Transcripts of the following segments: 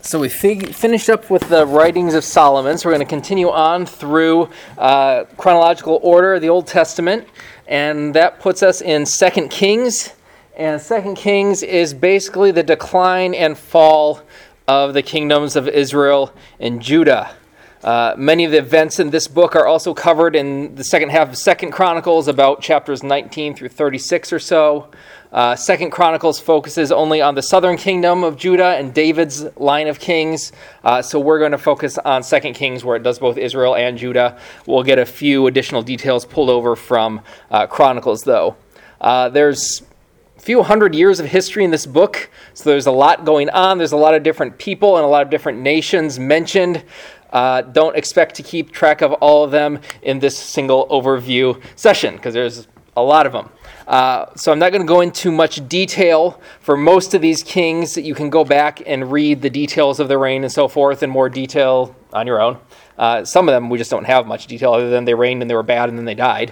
So we finished up with the writings of Solomon, so we're going to continue on through chronological order of the Old Testament, and that puts us in 2 Kings, and 2 Kings is basically the decline and fall of the kingdoms of Israel and Judah. Many of the events in this book are also covered in the second half of 2 Chronicles, about chapters 19 through 36 or so. 2 Chronicles focuses only on the southern kingdom of Judah and David's line of kings. So we're going to focus on 2 Kings, where it does both Israel and Judah. We'll get a few additional details pulled over from Chronicles, though. There's a few hundred years of history in this book, so there's a lot going on. There's a lot of different people and a lot of different nations mentioned. Don't expect to keep track of all of them in this single overview session, because there's a lot of them. So I'm not going to go into much detail for most of these kings. You can go back and read the details of their reign and so forth in more detail on your own. Some of them we just don't have much detail other than they reigned and they were bad and then they died.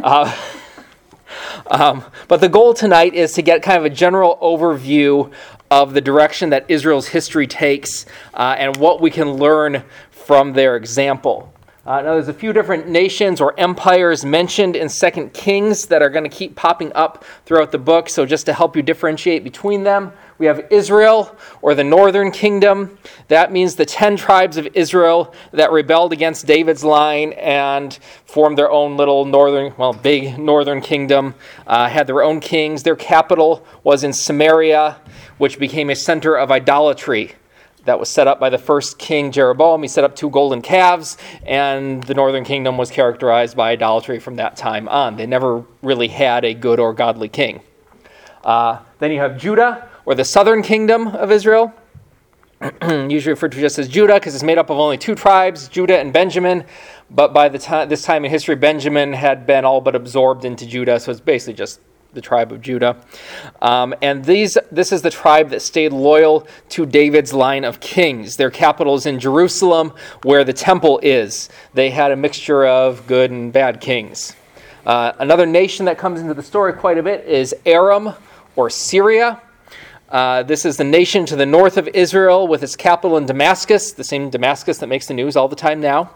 But the goal tonight is to get kind of a general overview of the direction that Israel's history takes and what we can learn from their example. Now, there's a few different nations or empires mentioned in 2 Kings that are going to keep popping up throughout the book. So just to help you differentiate between them, we have Israel, or the northern kingdom. That means the 10 tribes of Israel that rebelled against David's line and formed their own little big northern kingdom, had their own kings. Their capital was in Samaria, which became a center of idolatry. That was set up by the first king, Jeroboam. He set up 2 golden calves, and the northern kingdom was characterized by idolatry from that time on. They never really had a good or godly king. Then you have Judah, or the southern kingdom of Israel, usually referred to just as Judah because it's made up of only 2 tribes, Judah and Benjamin. But by this time in history, Benjamin had been all but absorbed into Judah, so it's basically just the tribe of Judah. And this is the tribe that stayed loyal to David's line of kings. Their capital is in Jerusalem, where the temple is. They had a mixture of good and bad kings. Another nation that comes into the story quite a bit is Aram, or Syria. This is the nation to the north of Israel with its capital in Damascus, the same Damascus that makes the news all the time now.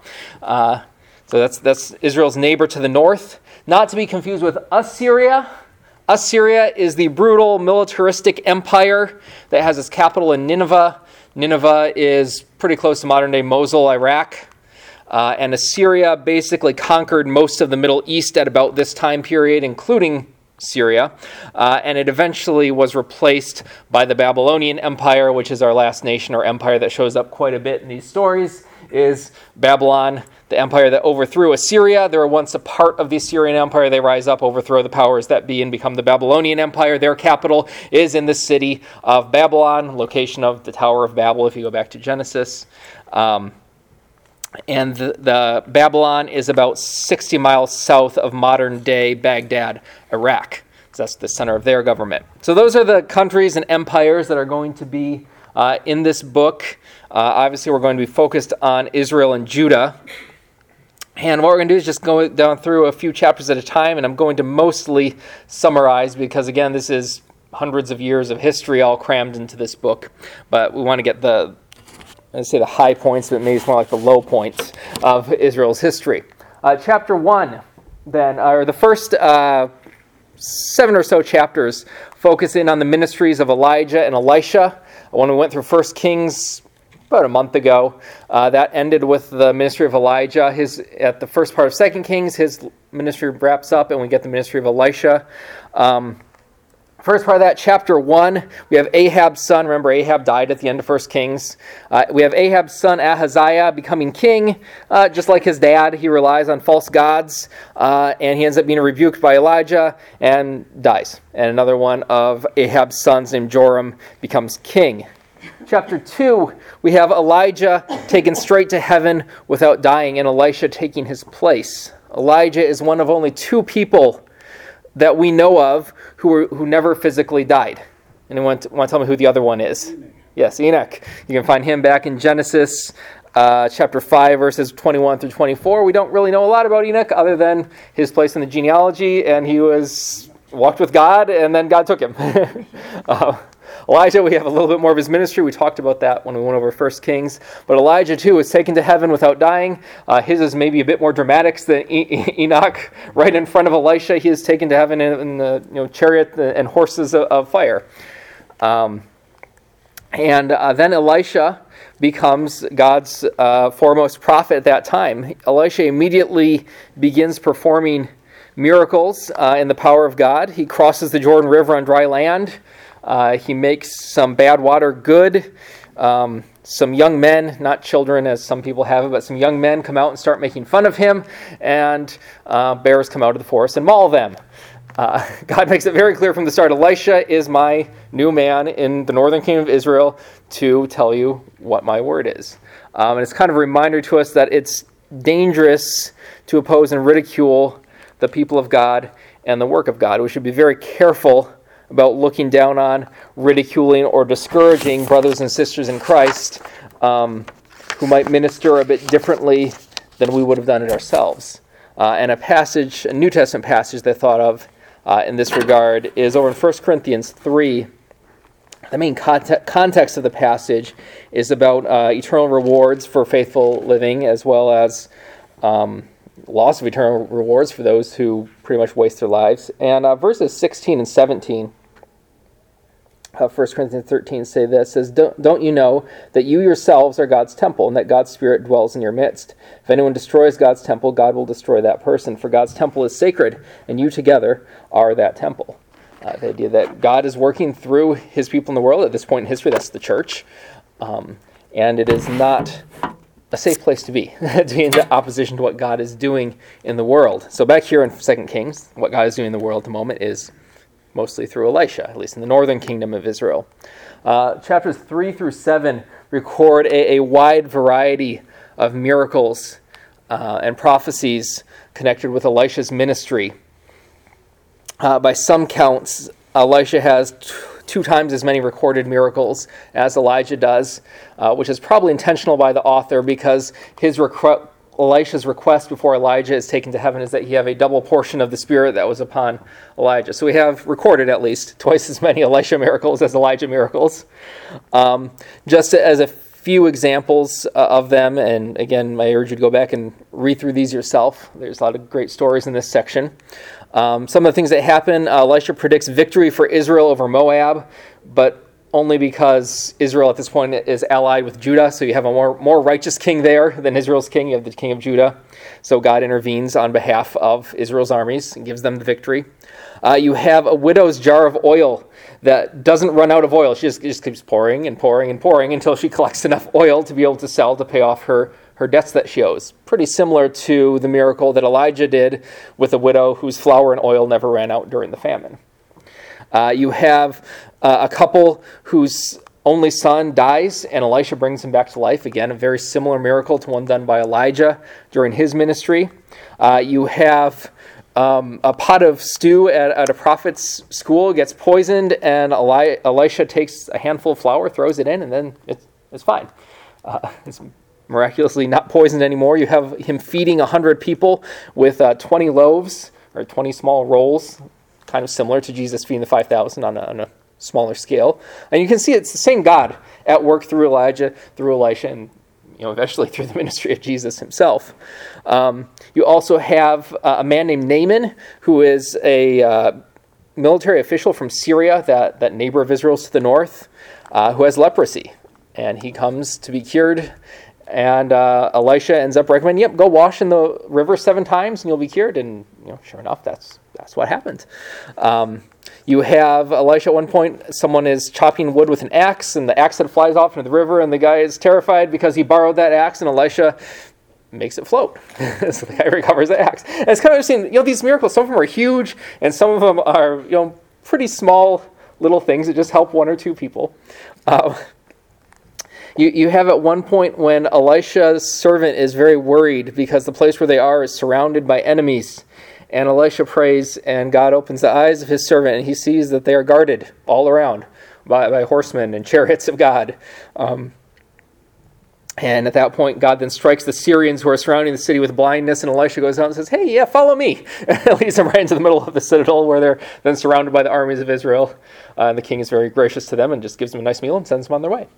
So that's Israel's neighbor to the north. Not to be confused with Assyria. Assyria is the brutal militaristic empire that has its capital in Nineveh. Nineveh is pretty close to modern-day Mosul, Iraq. And Assyria basically conquered most of the Middle East at about this time period, including Syria. And it eventually was replaced by the Babylonian Empire, which is our last nation or empire that shows up quite a bit in these stories, is Babylon, the empire that overthrew Assyria. They were once a part of the Assyrian Empire. They rise up, overthrow the powers that be, and become the Babylonian Empire. Their capital is in the city of Babylon, location of the Tower of Babel, if you go back to Genesis. And the Babylon is about 60 miles south of modern-day Baghdad, Iraq. So that's the center of their government. So those are the countries and empires that are going to be in this book. Obviously, we're going to be focused on Israel and Judah. And what we're going to do is just go down through a few chapters at a time, and I'm going to mostly summarize because, again, this is hundreds of years of history all crammed into this book. But we want to get the high points, but maybe it's more like the low points of Israel's history. Chapter 1, then, or the first 7 or so chapters focus in on the ministries of Elijah and Elisha. When we went through 1 Kings about a month ago, that ended with the ministry of Elijah. At the first part of 2 Kings, his ministry wraps up, and we get the ministry of Elisha. First part of that, chapter 1, we have Ahab's son. Remember, Ahab died at the end of 1 Kings. We have Ahab's son, Ahaziah, becoming king. Just like his dad, he relies on false gods, and he ends up being rebuked by Elijah and dies. And another one of Ahab's sons, named Joram, becomes king. Chapter 2, we have Elijah taken straight to heaven without dying, and Elisha taking his place. Elijah is one of only 2 people that we know of who never physically died. Anyone want to tell me who the other one is? Enoch. Yes, Enoch. You can find him back in Genesis chapter 5, verses 21 through 24. We don't really know a lot about Enoch other than his place in the genealogy, and he walked with God, and then God took him. Elijah, we have a little bit more of his ministry. We talked about that when we went over 1 Kings. But Elijah, too, was taken to heaven without dying. His is maybe a bit more dramatic than Enoch. Right in front of Elisha, he is taken to heaven in the chariot and horses of fire. And then Elisha becomes God's foremost prophet at that time. Elisha immediately begins performing miracles in the power of God. He crosses the Jordan River on dry land. He makes some bad water good. Some young men, not children as some people have it, but some young men come out and start making fun of him, and bears come out of the forest and maul them. God makes it very clear from the start, Elisha is my new man in the northern kingdom of Israel to tell you what my word is. And it's kind of a reminder to us that it's dangerous to oppose and ridicule the people of God and the work of God. We should be very careful about looking down on, ridiculing, or discouraging brothers and sisters in Christ who might minister a bit differently than we would have done it ourselves. And a New Testament passage that I thought of in this regard is over in 1 Corinthians 3. The main context of the passage is about eternal rewards for faithful living, as well as loss of eternal rewards for those who pretty much waste their lives. And verses 16 and 17 of 1 Corinthians 13 say this, says, Don't you know that you yourselves are God's temple, and that God's Spirit dwells in your midst? If anyone destroys God's temple, God will destroy that person, for God's temple is sacred, and you together are that temple. The idea that God is working through his people in the world at this point in history, that's the church, and it is not a safe place to be in opposition to what God is doing in the world. So back here in 2 Kings, what God is doing in the world at the moment is mostly through Elisha, at least in the northern kingdom of Israel. Chapters 3 through 7 record a wide variety of miracles and prophecies connected with Elisha's ministry. By some counts, Elisha has 2 times as many recorded miracles as Elijah does, which is probably intentional by the author because Elisha's request before Elijah is taken to heaven is that he have a double portion of the Spirit that was upon Elijah. So we have recorded at least twice as many Elisha miracles as Elijah miracles. Just as a few examples of them, and again, I urge you to go back and read through these yourself. There's a lot of great stories in this section. Some of the things that happen, Elisha predicts victory for Israel over Moab, but only because Israel at this point is allied with Judah, so you have a more righteous king there than Israel's king. You have the king of Judah, so God intervenes on behalf of Israel's armies and gives them the victory. You have a widow's jar of oil that doesn't run out of oil. She just keeps pouring and pouring and pouring until she collects enough oil to be able to sell to pay off her debts that she owes. Pretty similar to the miracle that Elijah did with a widow whose flour and oil never ran out during the famine. You have a couple whose only son dies, and Elisha brings him back to life. Again, a very similar miracle to one done by Elijah during his ministry. You have a pot of stew at a prophet's school gets poisoned, and Elisha takes a handful of flour, throws it in, and then it's fine. It's miraculously not poisoned anymore. You have him feeding 100 people with 20 loaves, or 20 small rolls, kind of similar to Jesus feeding the 5,000 on a smaller scale. And you can see it's the same God at work through Elijah, through Elisha, and eventually through the ministry of Jesus himself. You also have a man named Naaman, who is a military official from Syria, that neighbor of Israel's to the north, who has leprosy. And he comes to be cured, and Elisha ends up recommending, go wash in the river 7 times and you'll be cured. And sure enough, that's what happened. You have Elisha at one point, someone is chopping wood with an axe, and the axe head flies off into the river, and the guy is terrified because he borrowed that axe, and Elisha makes it float. So the guy recovers the axe. And it's kind of interesting, these miracles, some of them are huge, and some of them are, pretty small little things that just help 1 or 2 people. You have at one point when Elisha's servant is very worried because the place where they are is surrounded by enemies. And Elisha prays, and God opens the eyes of his servant, and he sees that they are guarded all around by horsemen and chariots of God. And at that point, God then strikes the Syrians who are surrounding the city with blindness, and Elisha goes out and says, hey, yeah, follow me. And leads them right into the middle of the citadel where they're then surrounded by the armies of Israel. And the king is very gracious to them and just gives them a nice meal and sends them on their way.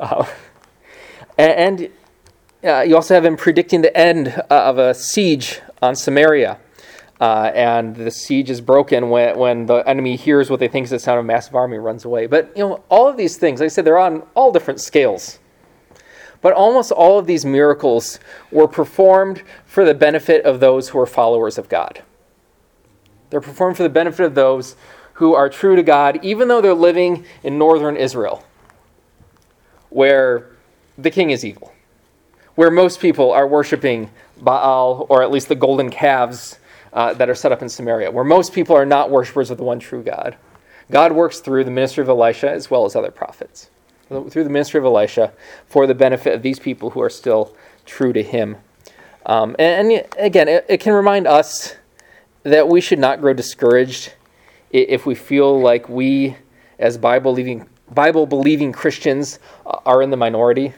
You also have him predicting the end of a siege on Samaria. And the siege is broken when the enemy hears what they think is the sound of a massive army and runs away. But, all of these things, like I said, they're on all different scales. But almost all of these miracles were performed for the benefit of those who are followers of God. They're performed for the benefit of those who are true to God, even though they're living in northern Israel, where the king is evil, where most people are worshiping Baal, or at least the golden calves that are set up in Samaria, where most people are not worshipers of the one true God. God works through the ministry of Elisha as well as other prophets. Through the ministry of Elisha for the benefit of these people who are still true to him. And again, it can remind us that we should not grow discouraged if we feel like we, as Bible-believing Christians, are in the minority.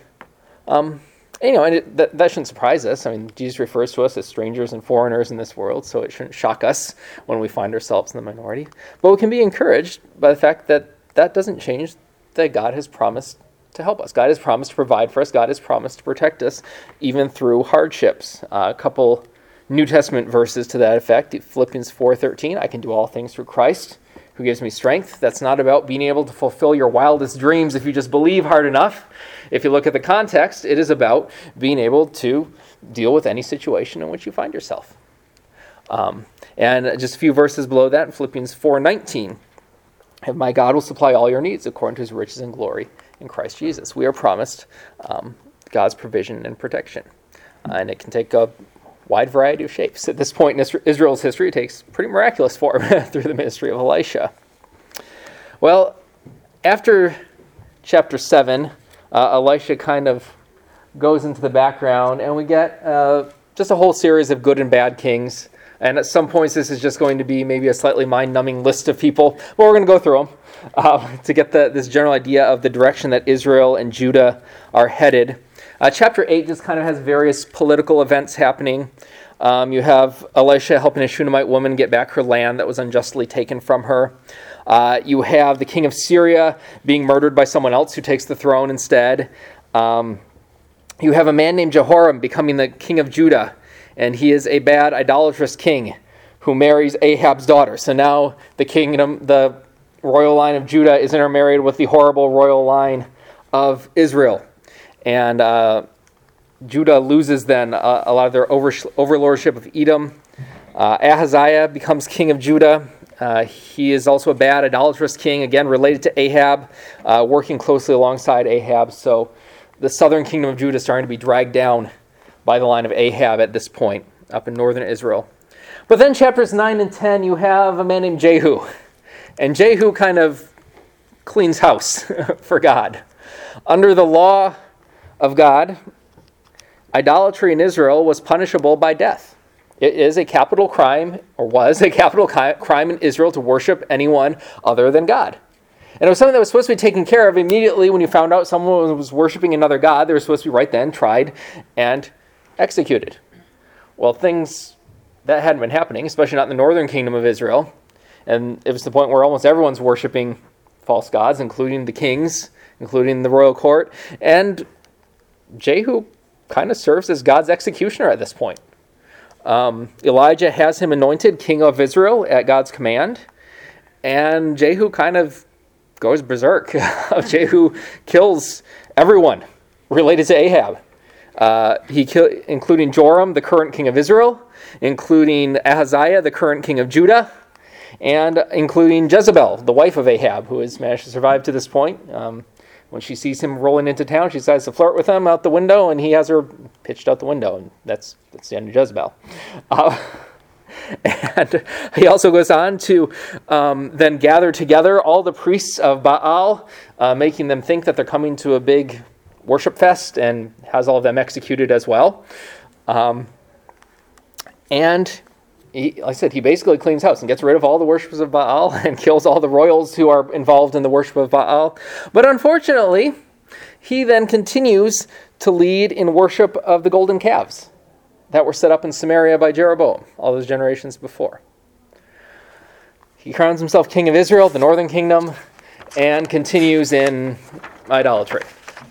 That shouldn't surprise us. I mean, Jesus refers to us as strangers and foreigners in this world, so it shouldn't shock us when we find ourselves in the minority. But we can be encouraged by the fact that that doesn't change that God has promised to help us. God has promised to provide for us. God has promised to protect us even through hardships. A couple New Testament verses to that effect. Philippians 4:13, I can do all things through Christ who gives me strength. That's not about being able to fulfill your wildest dreams if you just believe hard enough. If you look at the context, it is about being able to deal with any situation in which you find yourself. And just a few verses below that, in Philippians 4:19, and my God will supply all your needs according to his riches and glory in Christ Jesus. We are promised God's provision and protection. And it can take a wide variety of shapes. At this point in Israel's history, it takes pretty miraculous form through the ministry of Elisha. Well, after chapter 7, Elisha kind of goes into the background, and we get just a whole series of good and bad kings. And at some points, this is just going to be maybe a slightly mind-numbing list of people. But we're going to go through them to get this general idea of the direction that Israel and Judah are headed. Chapter 8 just kind of has various political events happening. You have Elisha helping a Shunammite woman get back her land that was unjustly taken from her. You have the king of Syria being murdered by someone else who takes the throne instead. You have a man named Jehoram becoming the king of Judah. And he is a bad, idolatrous king who marries Ahab's daughter. So now the royal line of Judah is intermarried with the horrible royal line of Israel. And Judah loses then a lot of their overlordship of Edom. Ahaziah becomes king of Judah. He is also a bad, idolatrous king, again related to Ahab, working closely alongside Ahab. So the southern kingdom of Judah is starting to be dragged down by the line of Ahab at this point, up in northern Israel. But then chapters 9 and 10, you have a man named Jehu. And Jehu kind of cleans house for God. Under the law of God, idolatry in Israel was punishable by death. It is a capital crime, or was a capital crime in Israel to worship anyone other than God. And it was something that was supposed to be taken care of immediately when you found out someone was worshiping another god. They were supposed to be right then tried and executed. Well, things that hadn't been happening, especially not in the northern kingdom of Israel. And it was the point where almost everyone's worshiping false gods, including the kings, including the royal court. And Jehu kind of serves as God's executioner at this point. Elijah has him anointed king of Israel at God's command. And Jehu kind of goes berserk. Jehu kills everyone related to Ahab. Including Joram, the current king of Israel, including Ahaziah, the current king of Judah, and including Jezebel, the wife of Ahab, who has managed to survive to this point. When she sees him rolling into town, she decides to flirt with him out the window, and he has her pitched out the window, and that's the end of Jezebel. And he also goes on to then gather together all the priests of Baal, making them think that they're coming to a big worship fest, and has all of them executed as well. And he, like I said, he basically cleans house and gets rid of all the worshippers of Baal and kills all the royals who are involved in the worship of Baal. But unfortunately, he then continues to lead in worship of the golden calves that were set up in Samaria by Jeroboam, all those generations before. He crowns himself king of Israel, the northern kingdom, and continues in idolatry.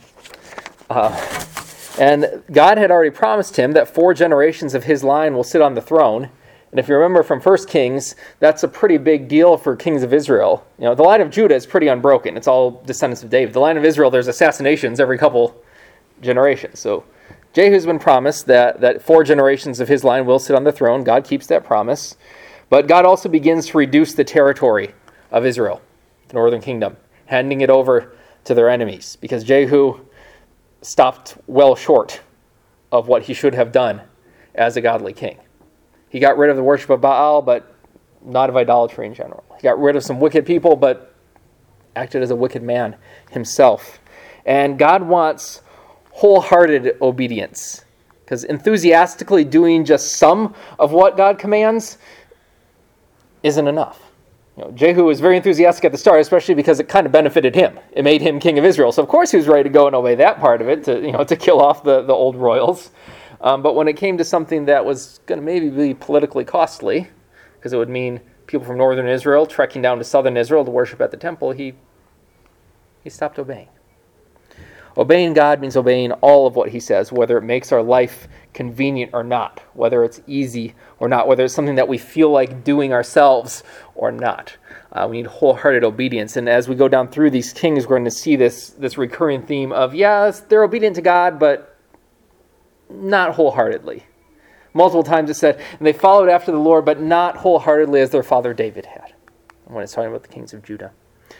And God had already promised him that 4 generations of his line will sit on the throne. And if you remember from 1 Kings, that's a pretty big deal for kings of Israel. The line of Judah is pretty unbroken. It's all descendants of David. The line of Israel, there's assassinations every couple generations. So Jehu's been promised that 4 generations of his line will sit on the throne. God keeps that promise. But God also begins to reduce the territory of Israel, the northern kingdom, handing it over to their enemies, because Jehu stopped well short of what he should have done as a godly king. He got rid of the worship of Baal, but not of idolatry in general. He got rid of some wicked people, but acted as a wicked man himself. And God wants wholehearted obedience, because enthusiastically doing just some of what God commands isn't enough. Jehu was very enthusiastic at the start, especially because it kind of benefited him. It made him king of Israel. So of course he was ready to go and obey that part of it, to kill off the old royals. But when it came to something that was going to maybe be politically costly, because it would mean people from northern Israel trekking down to southern Israel to worship at the temple, he stopped obeying. Obeying God means obeying all of what he says, whether it makes our life convenient or not, whether it's easy or not, whether it's something that we feel like doing ourselves or not. We need wholehearted obedience. And as we go down through these kings, we're going to see this recurring theme of, yes, they're obedient to God, but not wholeheartedly. Multiple times it said, and they followed after the Lord, but not wholeheartedly as their father David had, when it's talking about the kings of Judah.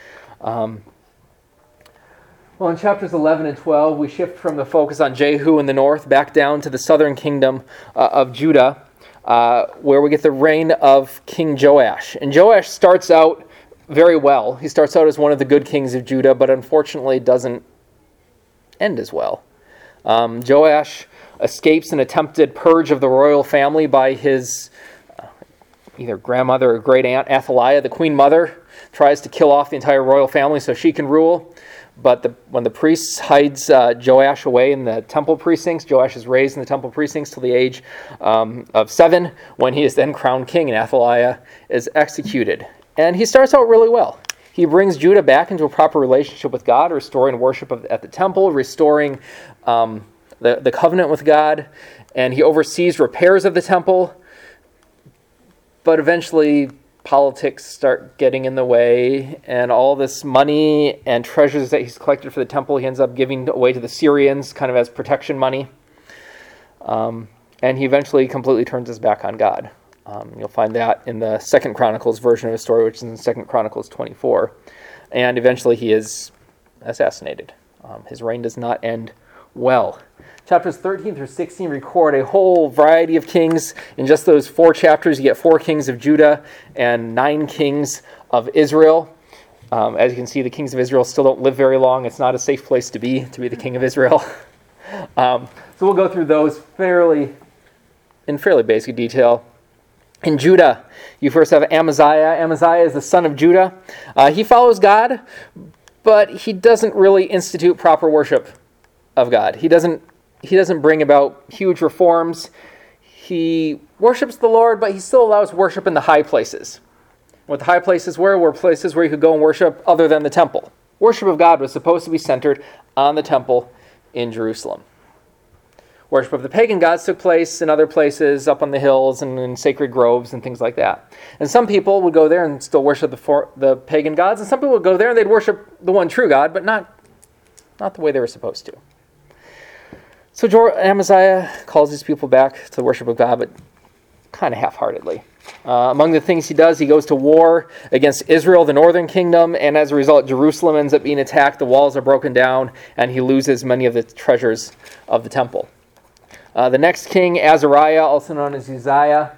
Well, in chapters 11 and 12, we shift from the focus on Jehu in the north back down to the southern kingdom of Judah, where we get the reign of King Joash. And Joash starts out very well. He starts out as one of the good kings of Judah, but unfortunately doesn't end as well. Joash escapes an attempted purge of the royal family by his either grandmother or great aunt Athaliah, the queen mother, tries to kill off the entire royal family so she can rule. But when the priest hides Joash away in the temple precincts, Joash is raised in the temple precincts till the age of 7, when he is then crowned king and Athaliah is executed. And he starts out really well. He brings Judah back into a proper relationship with God, restoring worship at the temple, restoring the covenant with God, and he oversees repairs of the temple. But eventually politics start getting in the way, and all this money and treasures that he's collected for the temple, he ends up giving away to the Syrians, kind of as protection money. And he eventually completely turns his back on God. You'll find that in the 2 Chronicles version of his story, which is in 2 Chronicles 24. And eventually he is assassinated. His reign does not end well. Chapters 13 through 16 record a whole variety of kings. In just those 4 chapters, you get 4 kings of Judah and 9 kings of Israel. As you can see, the kings of Israel still don't live very long. It's not a safe place to be the king of Israel. So we'll go through those in fairly basic detail. In Judah, you first have Amaziah. Amaziah is the son of Judah. He follows God, but he doesn't really institute proper worship of God. He doesn't bring about huge reforms. He worships the Lord, but he still allows worship in the high places. What the high places were places where you could go and worship other than the temple. Worship of God was supposed to be centered on the temple in Jerusalem. Worship of the pagan gods took place in other places, up on the hills and in sacred groves and things like that. And some people would go there and still worship the pagan gods, and some people would go there and they'd worship the one true God, but not the way they were supposed to. So Amaziah calls his people back to the worship of God, but kind of half-heartedly. Among the things he does, he goes to war against Israel, the northern kingdom, and as a result, Jerusalem ends up being attacked, the walls are broken down, and he loses many of the treasures of the temple. The next king, Azariah, also known as Uzziah,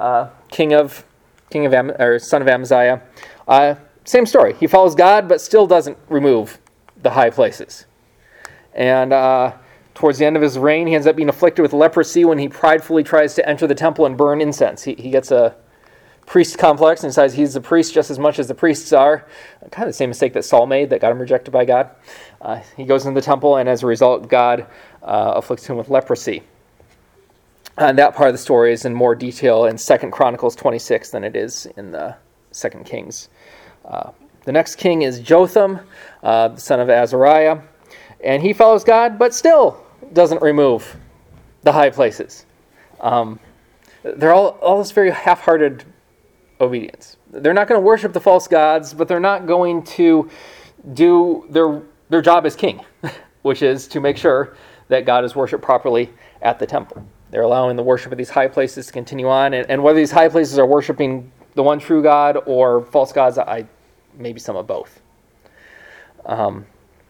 son of Amaziah, same story. He follows God, but still doesn't remove the high places. And towards the end of his reign, he ends up being afflicted with leprosy when he pridefully tries to enter the temple and burn incense. He gets a priest complex and decides he's the priest just as much as the priests are. Kind of the same mistake that Saul made that got him rejected by God. He goes into the temple, and as a result, God afflicts him with leprosy. And that part of the story is in more detail in 2 Chronicles 26 than it is in the 2 Kings. The next king is Jotham, the son of Azariah, and he follows God, but still doesn't remove the high places. They're all this very half-hearted obedience. They're not going to worship the false gods, but they're not going to do their job as king, which is to make sure that God is worshipped properly at the temple. They're allowing the worship of these high places to continue on, and whether these high places are worshiping the one true God or false gods, maybe some of both. And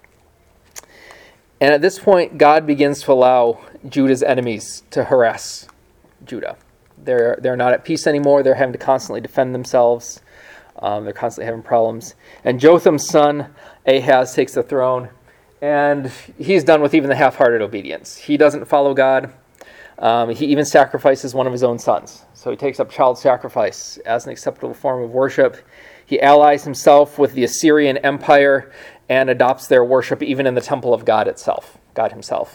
at this point, God begins to allow Judah's enemies to harass Judah. They're not at peace anymore. They're having to constantly defend themselves. They're constantly having problems. And Jotham's son, Ahaz, takes the throne, and he's done with even the half-hearted obedience. He doesn't follow God. He even sacrifices one of his own sons. So he takes up child sacrifice as an acceptable form of worship. He allies himself with the Assyrian Empire and adopts their worship even in the temple of God itself, God himself.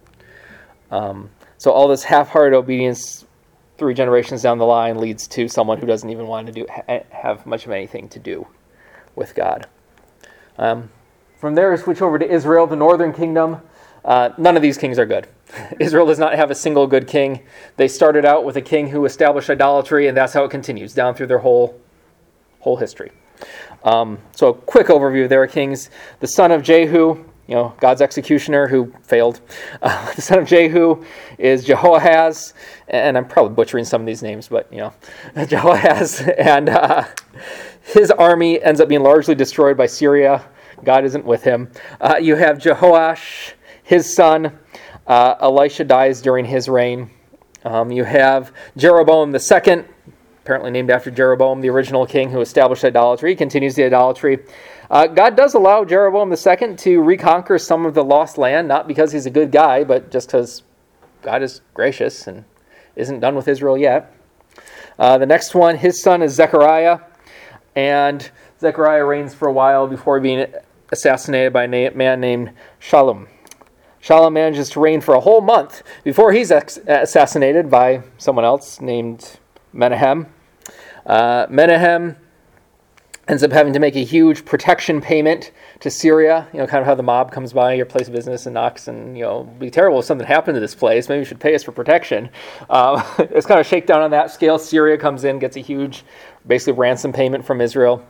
So all this half-hearted obedience 3 generations down the line leads to someone who doesn't even want to have much of anything to do with God. From there, we switch over to Israel, the northern kingdom. None of these kings are good. Israel does not have a single good king. They started out with a king who established idolatry, and that's how it continues down through their whole history. So a quick overview of their kings. The son of Jehu, God's executioner who failed. The son of Jehu is Jehoahaz, and I'm probably butchering some of these names, but Jehoahaz, and his army ends up being largely destroyed by Syria. God isn't with him. You have Jehoash, his son. Elisha dies during his reign. You have Jeroboam II, apparently named after Jeroboam, the original king who established idolatry. He continues the idolatry. God does allow Jeroboam II to reconquer some of the lost land, not because he's a good guy, but just because God is gracious and isn't done with Israel yet. The next one, his son is Zechariah, and Zechariah reigns for a while before being assassinated by a man named Shallum. Shallum manages to reign for a whole month before he's assassinated by someone else named Menahem. Menahem ends up having to make a huge protection payment to Syria, kind of how the mob comes by your place of business and knocks and, it'd be terrible if something happened to this place. Maybe you should pay us for protection. It's kind of shakedown on that scale. Syria comes in, gets a huge, basically ransom payment from Israel.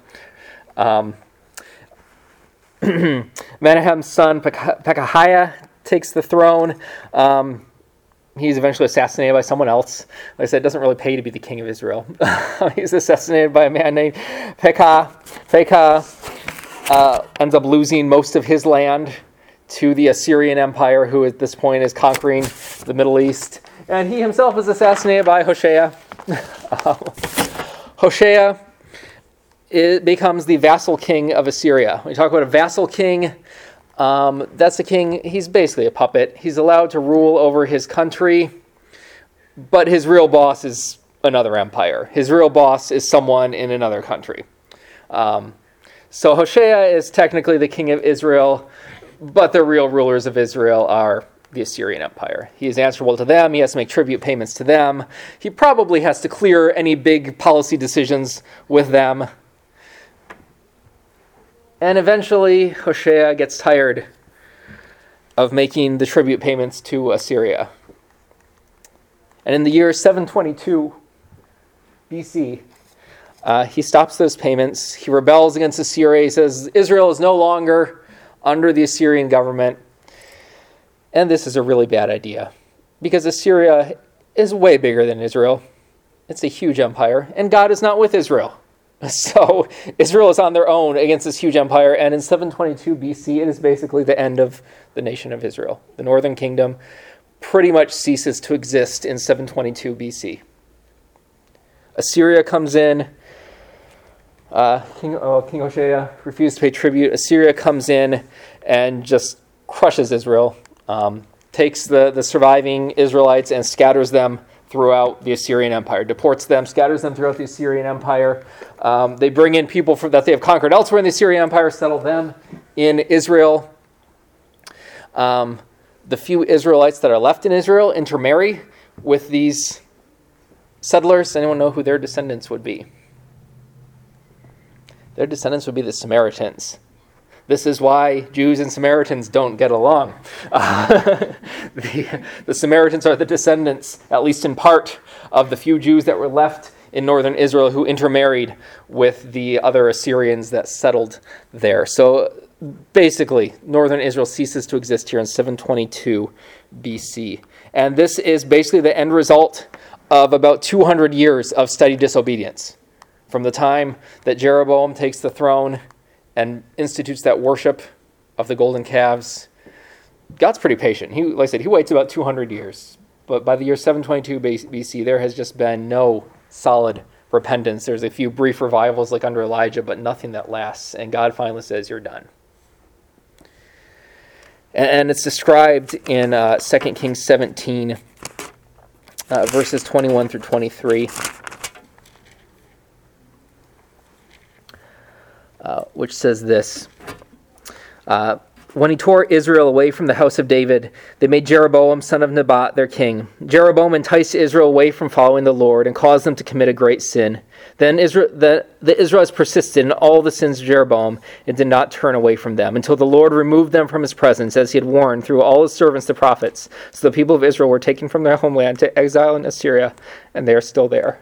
Menahem's son, Pekahiah, takes the throne. He's eventually assassinated by someone else. Like I said, it doesn't really pay to be the king of Israel. He's assassinated by a man named Pekah. Pekah ends up losing most of his land to the Assyrian Empire, who at this point is conquering the Middle East. And he himself is assassinated by Hoshea. Hoshea becomes the vassal king of Assyria. When you talk about a vassal king, that's a king, he's basically a puppet. He's allowed to rule over his country, but his real boss is another empire. His real boss is someone in another country. So Hoshea is technically the king of Israel, but the real rulers of Israel are the Assyrian Empire. He is answerable to them. He has to make tribute payments to them. He probably has to clear any big policy decisions with them. And eventually, Hoshea gets tired of making the tribute payments to Assyria. And in the year 722 BC, he stops those payments. He rebels against Assyria. He says Israel is no longer under the Assyrian government. And this is a really bad idea, because Assyria is way bigger than Israel. It's a huge empire, and God is not with Israel. So Israel is on their own against this huge empire, and in 722 BC, it is basically the end of the nation of Israel. The northern kingdom pretty much ceases to exist in 722 BC. Assyria comes in. King Hoshea refused to pay tribute. Assyria comes in and just crushes Israel, takes the surviving Israelites and scatters them throughout the Assyrian Empire, deports them, scatters them throughout the Assyrian Empire. They bring in people that they have conquered elsewhere in the Assyrian Empire, settle them in Israel. The few Israelites that are left in Israel intermarry with these settlers. Anyone know who their descendants would be? Their descendants would be the Samaritans. This is why Jews and Samaritans don't get along. The Samaritans are the descendants, at least in part, of the few Jews that were left in northern Israel who intermarried with the other Assyrians that settled there. So basically, northern Israel ceases to exist here in 722 BC. And this is basically the end result of about 200 years of steady disobedience. From the time that Jeroboam takes the throne and institutes that worship of the golden calves, God's pretty patient. Like I said, he waits about 200 years. But by the year 722 BC, there has just been no solid repentance. There's a few brief revivals like under Elijah, but nothing that lasts. And God finally says, you're done. And it's described in 2 Kings 17, verses 21 through 23. Which says this, when he tore Israel away from the house of David, they made Jeroboam, son of Nebat, their king. Jeroboam enticed Israel away from following the Lord and caused them to commit a great sin. Then the Israelites persisted in all the sins of Jeroboam and did not turn away from them until the Lord removed them from his presence, as he had warned through all his servants the prophets. So the people of Israel were taken from their homeland to exile in Assyria, and they are still there.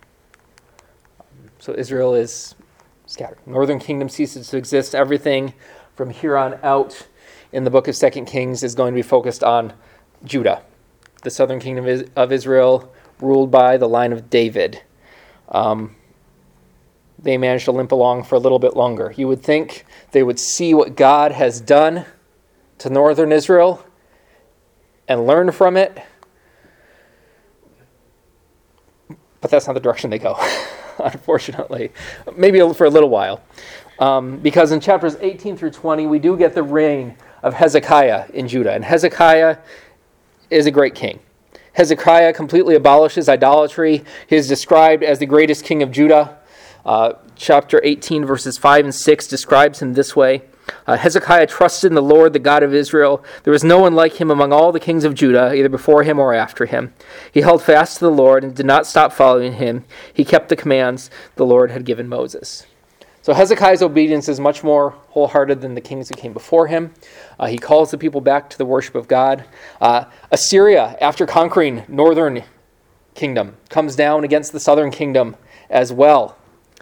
So Israel is scattered. Northern kingdom ceases to exist. Everything from here on out in the book of 2 Kings is going to be focused on Judah, the southern kingdom of Israel, ruled by the line of David. They managed to limp along for a little bit longer. You would think they would see what God has done to northern Israel and learn from it, but that's not the direction they go. Unfortunately, maybe for a little while. Because in chapters 18 through 20, we do get the reign of Hezekiah in Judah. And Hezekiah is a great king. Hezekiah completely abolishes idolatry. He is described as the greatest king of Judah. Chapter 18, verses 5 and 6 describes him this way. Hezekiah trusted in the Lord, the God of Israel. There was no one like him among all the kings of Judah, either before him or after him. He held fast to the Lord and did not stop following him. He kept the commands the Lord had given Moses. So Hezekiah's obedience is much more wholehearted than the kings who came before him. He calls the people back to the worship of God. Assyria, after conquering northern kingdom, comes down against the southern kingdom as well.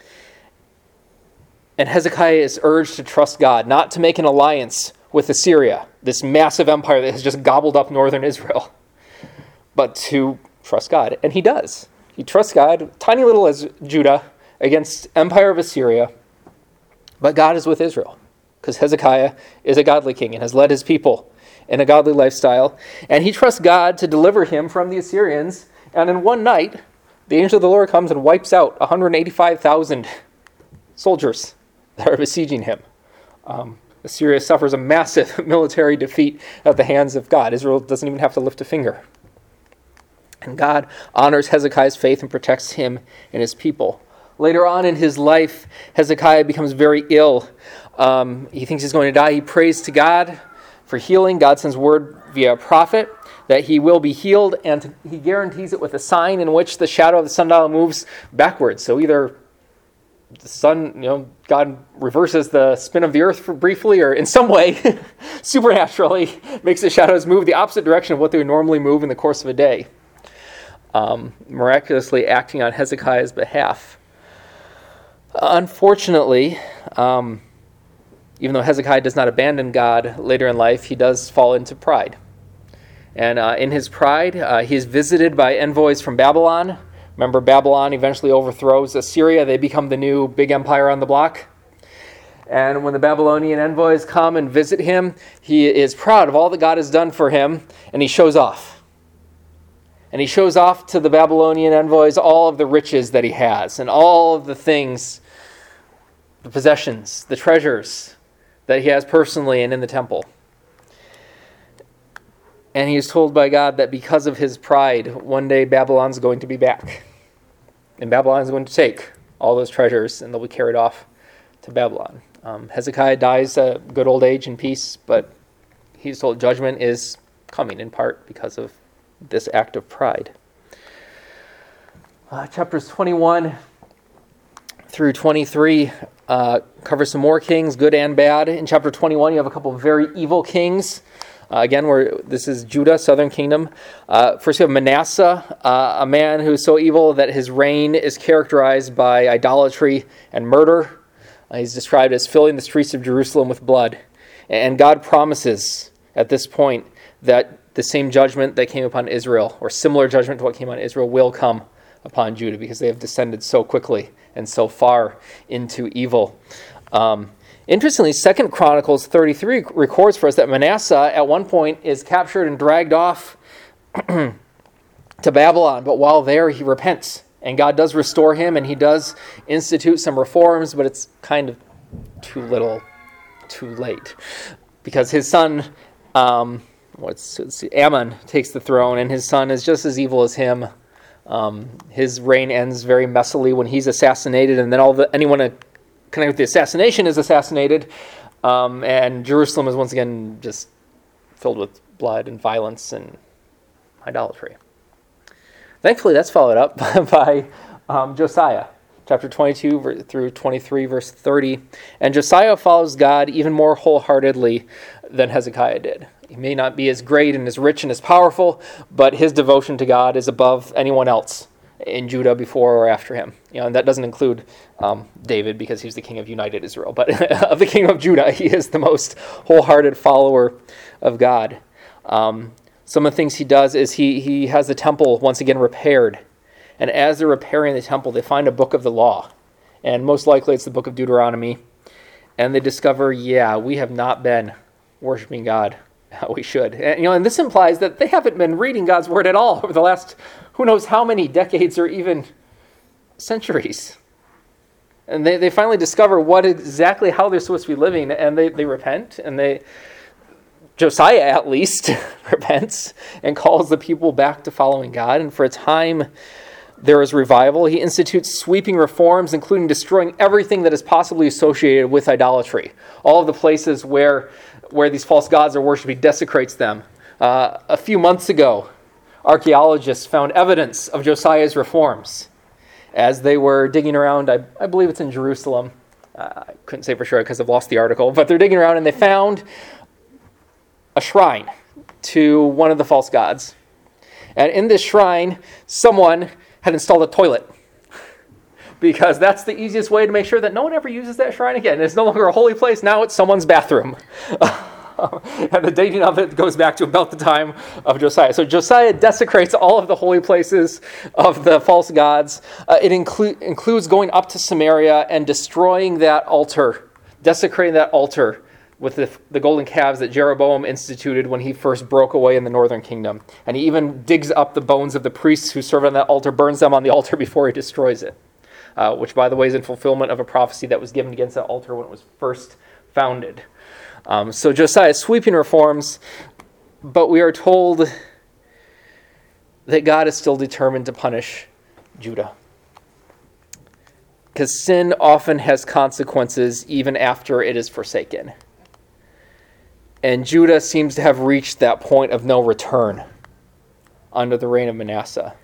And Hezekiah is urged to trust God, not to make an alliance with Assyria, this massive empire that has just gobbled up northern Israel, but to trust God. And he does. He trusts God, tiny little as Judah, against empire of Assyria. But God is with Israel, because Hezekiah is a godly king and has led his people in a godly lifestyle. And he trusts God to deliver him from the Assyrians. And in one night, the angel of the Lord comes and wipes out 185,000 soldiers that are besieging him. Assyria suffers a massive military defeat at the hands of God. Israel doesn't even have to lift a finger. And God honors Hezekiah's faith and protects him and his people. Later on in his life, Hezekiah becomes very ill. He thinks he's going to die. He prays to God for healing. God sends word via a prophet that he will be healed, and he guarantees it with a sign in which the shadow of the sundial moves backwards. So either the sun, God reverses the spin of the earth briefly, or in some way, supernaturally, makes the shadows move the opposite direction of what they would normally move in the course of a day, miraculously acting on Hezekiah's behalf. Unfortunately, even though Hezekiah does not abandon God later in life, he does fall into pride. And in his pride, he is visited by envoys from Babylon. Remember, Babylon eventually overthrows Assyria. They become the new big empire on the block. And when the Babylonian envoys come and visit him, he is proud of all that God has done for him, and he shows off. And he shows off to the Babylonian envoys all of the riches that he has, and all of the things, the possessions, the treasures that he has personally and in the temple. And he is told by God that because of his pride, one day Babylon's going to be back. And Babylon is going to take all those treasures and they'll be carried off to Babylon. Hezekiah dies a good old age in peace, but he's told judgment is coming in part because of this act of pride. Chapters 21 through 23 cover some more kings, good and bad. In chapter 21, you have a couple of very evil kings. Again, this is Judah, southern kingdom. First, you have Manasseh, a man who is so evil that his reign is characterized by idolatry and murder. He's described as filling the streets of Jerusalem with blood. And God promises at this point that the same judgment that came upon Israel, or similar judgment to what came on Israel, will come upon Judah because they have descended so quickly and so far into evil. Interestingly, 2 Chronicles 33 records for us that Manasseh at one point is captured and dragged off to Babylon, but while there he repents. And God does restore him, and he does institute some reforms, but it's kind of too little, too late. Because his son, Ammon, takes the throne, and his son is just as evil as him. His reign ends very messily when he's assassinated, and then anyone connected with the assassination is assassinated, and Jerusalem is once again just filled with blood and violence and idolatry. Thankfully, that's followed up by Josiah, chapter 22 through 23, verse 30. And Josiah follows God even more wholeheartedly than Hezekiah did. He may not be as great and as rich and as powerful, but his devotion to God is above anyone else in Judah before or after him. And that doesn't include David because he's the king of united Israel. But of the kingdom of Judah, he is the most wholehearted follower of God. Some of the things he does is he has the temple once again repaired. And as they're repairing the temple, they find a book of the law. And most likely it's the book of Deuteronomy. And they discover, we have not been worshiping God how we should. And this implies that they haven't been reading God's word at all over the last who knows how many decades or even centuries. And they finally discover exactly how they're supposed to be living, and they repent, and Josiah at least repents and calls the people back to following God. And for a time, there is revival. He institutes sweeping reforms, including destroying everything that is possibly associated with idolatry. All of the places where these false gods are worshipped, he desecrates them. A few months ago, archaeologists found evidence of Josiah's reforms as they were digging around. I believe it's in Jerusalem. I couldn't say for sure because I've lost the article, but they're digging around and they found a shrine to one of the false gods. And in this shrine, someone had installed a toilet because that's the easiest way to make sure that no one ever uses that shrine again. It's no longer a holy place. Now it's someone's bathroom. And the dating of it goes back to about the time of Josiah. So Josiah desecrates all of the holy places of the false gods. It includes going up to Samaria and destroying that altar, desecrating that altar with the golden calves that Jeroboam instituted when he first broke away in the northern kingdom. And he even digs up the bones of the priests who served on that altar, burns them on the altar before he destroys it, which, by the way, is in fulfillment of a prophecy that was given against that altar when it was first founded. So Josiah sweeping reforms, but we are told that God is still determined to punish Judah. Because sin often has consequences even after it is forsaken. And Judah seems to have reached that point of no return under the reign of Manasseh.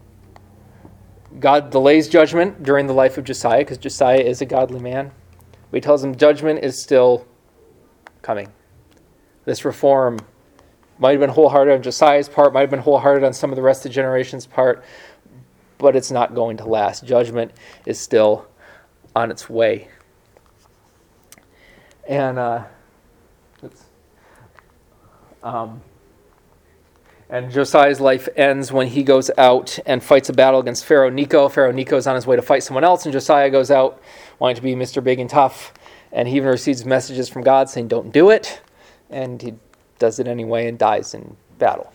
God delays judgment during the life of Josiah because Josiah is a godly man. But he tells him judgment is still coming. This reform might have been wholehearted on Josiah's part, might have been wholehearted on some of the rest of the generation's part, but it's not going to last. Judgment is still on its way. And Josiah's life ends when he goes out and fights a battle against Pharaoh Necho. Pharaoh Necho is on his way to fight someone else, and Josiah goes out wanting to be Mr. Big and Tough. And he even receives messages from God saying, don't do it. And he does it anyway and dies in battle.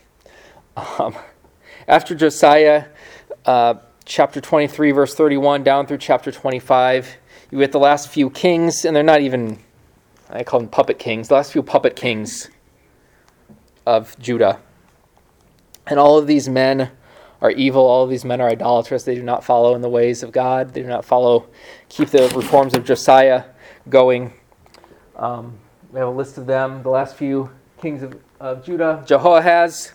After Josiah, chapter 23, verse 31, down through chapter 25, you get the last few kings, and they're not even, I call them puppet kings, the last few puppet kings of Judah. And all of these men are evil. All of these men are idolatrous. They do not follow in the ways of God. They do not keep the reforms of Josiah going. We have a list of them. The last few kings of Judah. Jehoahaz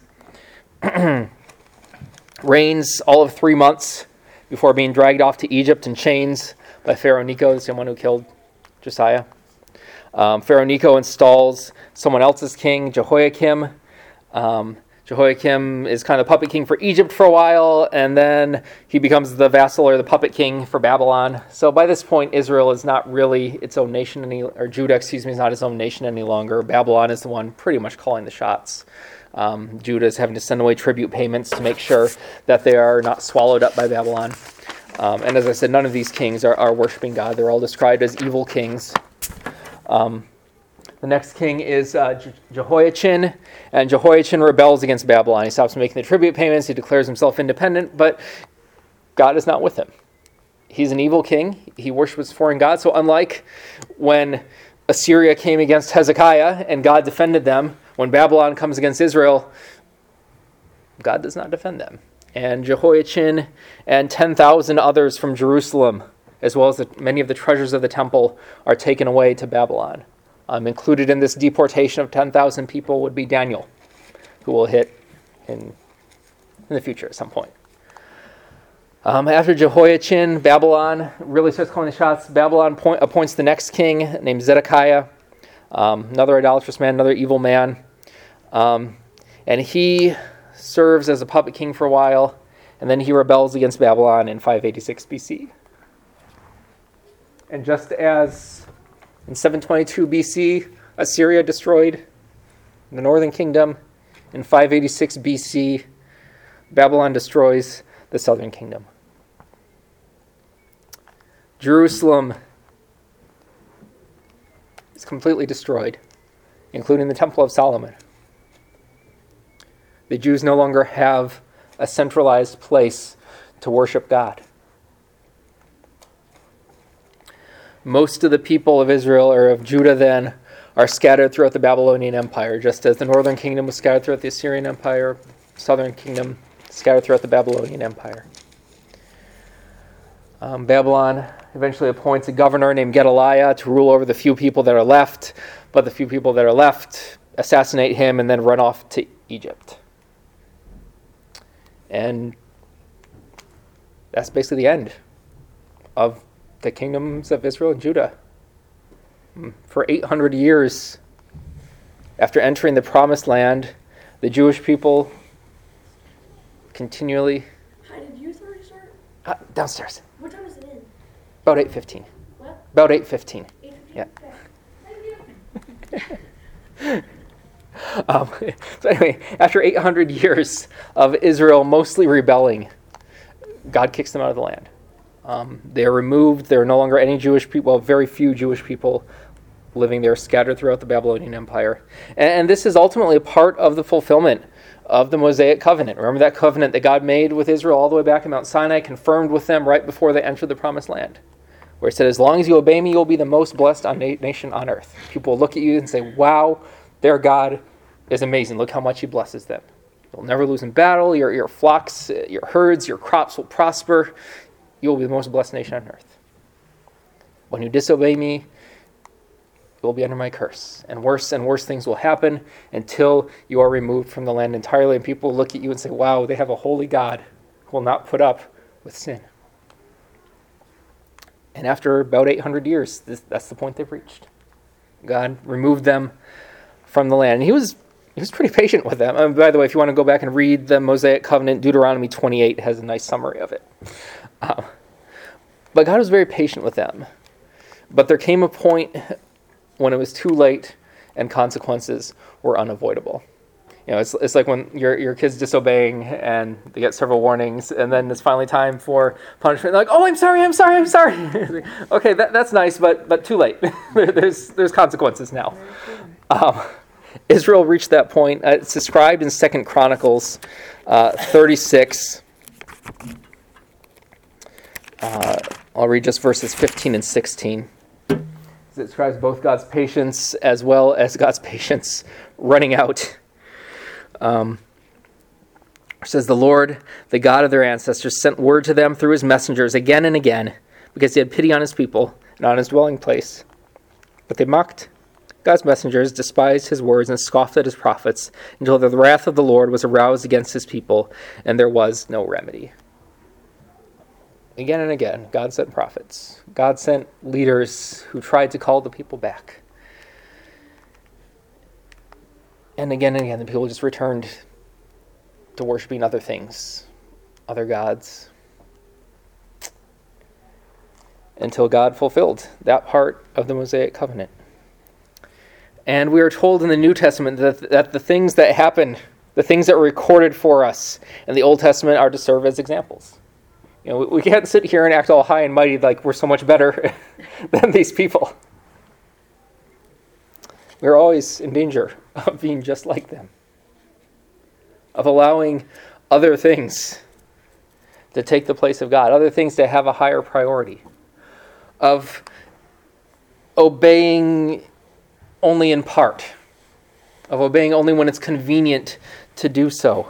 reigns all of 3 months before being dragged off to Egypt in chains by Pharaoh Necho, the same one who killed Josiah. Pharaoh Necho installs someone else's king, Jehoiakim. Jehoiakim is kind of the puppet king for Egypt for a while, and then he becomes the vassal or the puppet king for Babylon. So by this point, Israel is not really its own nation Judah, is not its own nation any longer. Babylon is the one pretty much calling the shots. Judah is having to send away tribute payments to make sure that they are not swallowed up by Babylon. And as I said, none of these kings are worshiping God. They're all described as evil kings. The next king is Jehoiachin, and Jehoiachin rebels against Babylon. He stops making the tribute payments. He declares himself independent, but God is not with him. He's an evil king. He worships foreign gods. So unlike when Assyria came against Hezekiah and God defended them, when Babylon comes against Israel, God does not defend them. And Jehoiachin and 10,000 others from Jerusalem, as well as many of the treasures of the temple, are taken away to Babylon. Included in this deportation of 10,000 people would be Daniel, who will hit in the future at some point. After Jehoiachin, Babylon really starts calling the shots. Babylon appoints the next king named Zedekiah, another idolatrous man, another evil man. And he serves as a puppet king for a while, and then he rebels against Babylon in 586 BC. And just as in 722 BC, Assyria destroyed the northern kingdom, in 586 BC, Babylon destroys the southern kingdom. Jerusalem is completely destroyed, including the Temple of Solomon. The Jews no longer have a centralized place to worship God. Most of the people of Israel, or of Judah then, are scattered throughout the Babylonian Empire, just as the northern kingdom was scattered throughout the Assyrian Empire, southern kingdom scattered throughout the Babylonian Empire. Babylon eventually appoints a governor named Gedaliah to rule over the few people that are left, but the few people that are left assassinate him and then run off to Egypt. And that's basically the end of the kingdoms of Israel and Judah. For 800 years after entering the Promised Land, the Jewish people continually... Hi, did you already start? Downstairs. What time is it in? About 8:15. What? About 8:15. 8:15? Yeah. Okay. Thank you. So anyway, after 800 years of Israel mostly rebelling, God kicks them out of the land. They are removed. There are no longer any Jewish people, well, very few Jewish people living there, scattered throughout the Babylonian Empire. And this is ultimately a part of the fulfillment of the Mosaic covenant. Remember that covenant that God made with Israel all the way back in Mount Sinai, confirmed with them right before they entered the Promised Land, where it said, as long as you obey me, you'll be the most blessed nation on earth. People will look at you and say, wow, their God is amazing. Look how much he blesses them. You'll never lose in battle. Your flocks, your herds, your crops will prosper. You will be the most blessed nation on earth. When you disobey me, you will be under my curse. And worse things will happen until you are removed from the land entirely. And people will look at you and say, wow, they have a holy God who will not put up with sin. And after about 800 years, that's the point they've reached. God removed them from the land. And he was pretty patient with them. By the way, if you want to go back and read the Mosaic Covenant, Deuteronomy 28 has a nice summary of it. But God was very patient with them. But there came a point when it was too late and consequences were unavoidable. You know, it's like when your kid's disobeying and they get several warnings, and then it's finally time for punishment. They're like, oh, I'm sorry. Okay, that's nice, but too late. There's consequences now. Israel reached that point. It's described in 2 Chronicles 36. I'll read just verses 15 and 16. It describes both God's patience as well as God's patience running out. It says, the Lord, the God of their ancestors, sent word to them through his messengers again and again, because he had pity on his people and on his dwelling place. But they mocked God's messengers, despised his words, and scoffed at his prophets, until the wrath of the Lord was aroused against his people, and there was no remedy. Again and again, God sent prophets. God sent leaders who tried to call the people back. And again, the people just returned to worshiping other things, other gods, until God fulfilled that part of the Mosaic covenant. And we are told in the New Testament that the things that happen, the things that were recorded for us in the Old Testament, are to serve as examples. You know, we can't sit here and act all high and mighty like we're so much better than these people. We're always in danger of being just like them, of allowing other things to take the place of God, other things to have a higher priority, of obeying only in part, of obeying only when it's convenient to do so.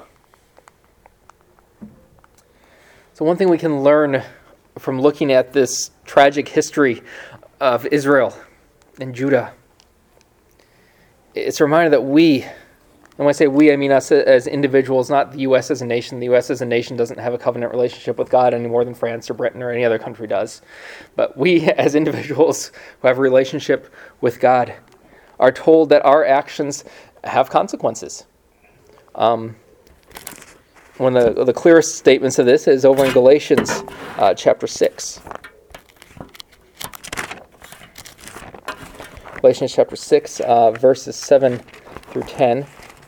So one thing we can learn from looking at this tragic history of Israel and Judah, it's a reminder that we, and when I say we, I mean us as individuals, not the U.S. as a nation. The U.S. as a nation doesn't have a covenant relationship with God any more than France or Britain or any other country does. But we, as individuals who have a relationship with God, are told that our actions have consequences. One of the clearest statements of this is over in Galatians chapter 6. Galatians chapter 6, verses 7 through 10.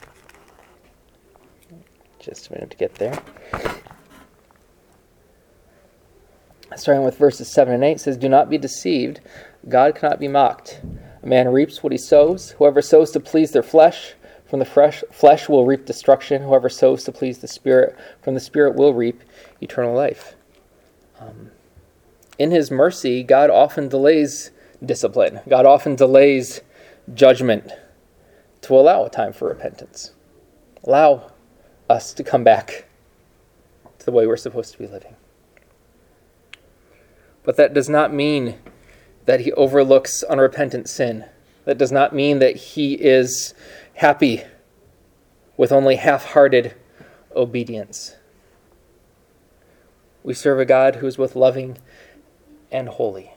Just a minute to get there. Starting with verses 7 and 8, it says, "Do not be deceived. God cannot be mocked. A man reaps what he sows. Whoever sows to please their flesh, from the flesh will reap destruction. Whoever sows to please the Spirit, from the Spirit will reap eternal life." In his mercy, God often delays discipline. God often delays judgment to allow a time for repentance. Allow us to come back to the way we're supposed to be living. But that does not mean that he overlooks unrepentant sin. That does not mean that he is happy with only half-hearted obedience. We serve a God who is both loving and holy.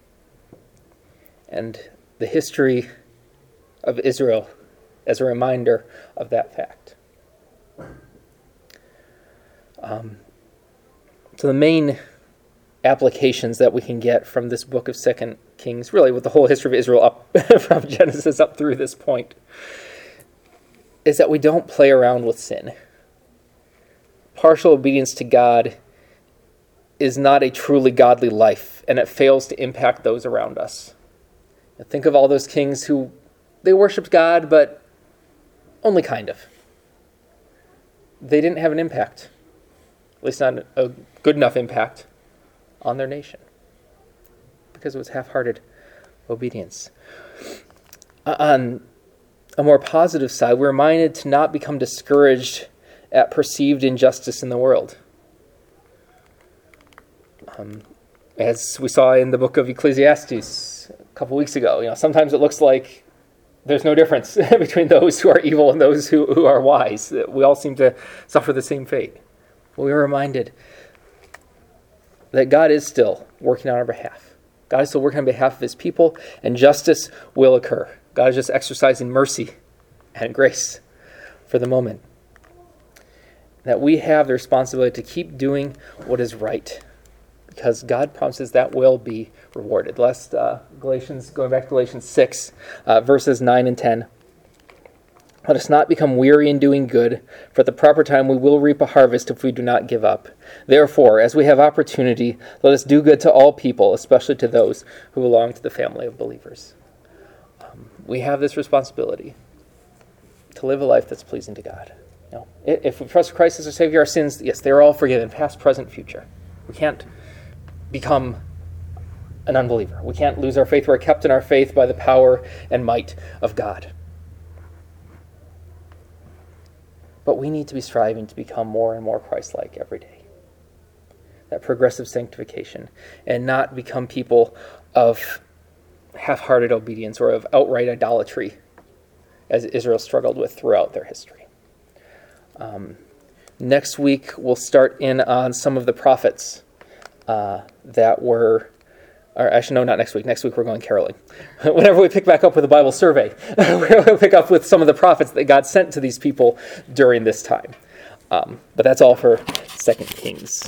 And the history of Israel as a reminder of that fact. So the main applications that we can get from this book of 2 Kings, really with the whole history of Israel up from Genesis up through this point, is that we don't play around with sin. Partial obedience to God is not a truly godly life, and it fails to impact those around us. Think of all those kings who, they worshipped God, but only kind of. They didn't have an impact, at least not a good enough impact, on their nation, because it was half-hearted obedience. On a more positive side, we're reminded to not become discouraged at perceived injustice in the world. As we saw in the book of Ecclesiastes a couple weeks ago, sometimes it looks like there's no difference between those who are evil and those who are wise. We all seem to suffer the same fate. But we are reminded that God is still working on our behalf. God is still working on behalf of his people, and justice will occur. God is just exercising mercy and grace for the moment. That we have the responsibility to keep doing what is right, because God promises that will be rewarded. Going back to Galatians 6, verses 9 and 10. "Let us not become weary in doing good, for at the proper time we will reap a harvest if we do not give up. Therefore, as we have opportunity, let us do good to all people, especially to those who belong to the family of believers." We have this responsibility to live a life that's pleasing to God. If we trust Christ as our Savior, our sins, yes, they're all forgiven, past, present, future. We can't become an unbeliever. We can't lose our faith. We're kept in our faith by the power and might of God. but we need to be striving to become more and more Christ-like every day. That progressive sanctification, and not become people of half-hearted obedience or of outright idolatry, as Israel struggled with throughout their history. Next week, we'll start in on some of the prophets that were, or actually, no, not next week. Next week, we're going caroling. Whenever we pick back up with the Bible survey, we're going to pick up with some of the prophets that God sent to these people during this time. But that's all for 2 Kings.